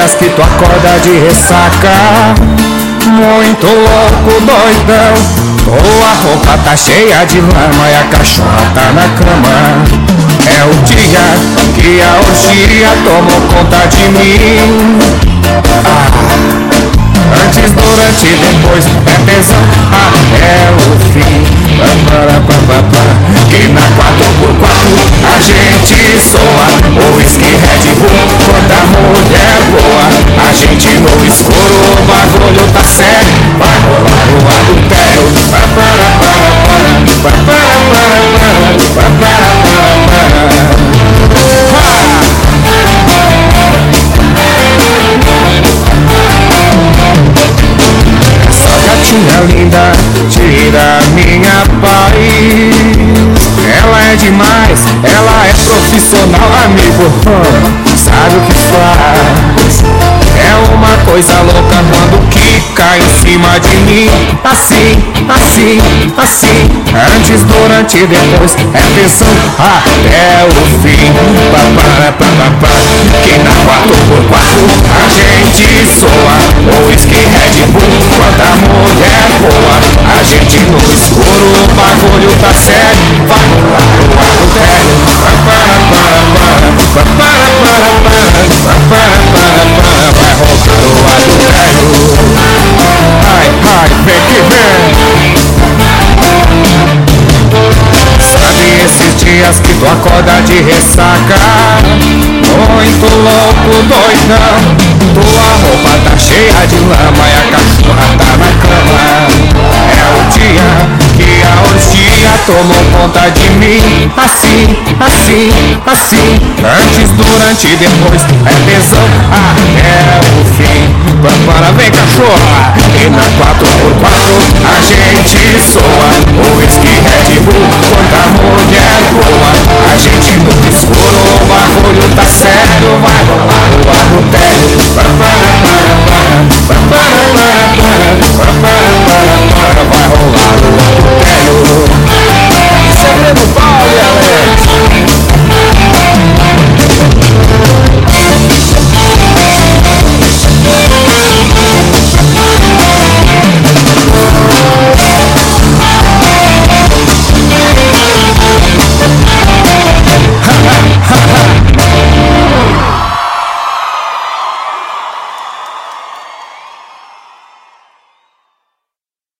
dias que tu acorda de ressaca, muito louco, doidão. Tua roupa tá cheia de lama e a cachorra tá na cama. É o dia que a orgia tomou conta de mim. Antes, durante e depois é tesão até o fim. Que na 4x4 a gente soa o whisky Red Bull. Quando a mulher boa, a gente no escuro, o bagulho tá sério. Vai rolar o adultério. Gatinha linda, tira minha paz. Ela é demais, ela é profissional, amigo. Sabe o que faz? É uma coisa louca quando quica em cima de mim. Assim, assim, assim. Antes, durante e depois é tesão até o fim. Que na 4x4 a gente soa o whisky Red Bull. Quando a mulher boa, a gente no escuro, o bagulho tá sério. Vai rolar o adultério. Vai rolar o adultério. Ai, ai, vem que vem. Sabe esses dias que tu acorda de ressaca, muito louco, doidão. Tua roupa tá cheia de lama e a cachorra tá na cama. É o dia que a orgia tomou conta de mim. Assim, assim, assim. Antes, durante e depois é tesão até o fim. Bambara, vem cachorra. E na 4x4 a gente soa o whisky Red Bull. Quando a mulher boa, a gente no escuro, o bagulho